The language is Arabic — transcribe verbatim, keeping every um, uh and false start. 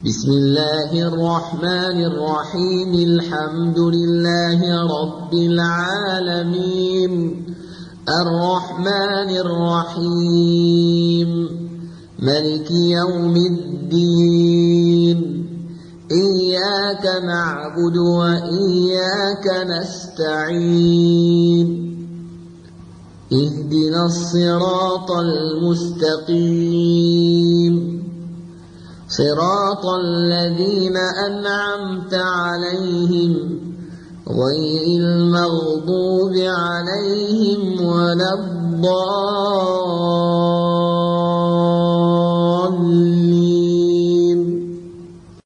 بسم الله الرحمن الرحيم. الحمد لله رب العالمين، الرحمن الرحيم، ملك يوم الدين. إياك نعبد وإياك نستعين. اهدنا الصراط المستقيم، صراط الذين أنعمت عليهم غير المغضوب عليهم ولا الضالين.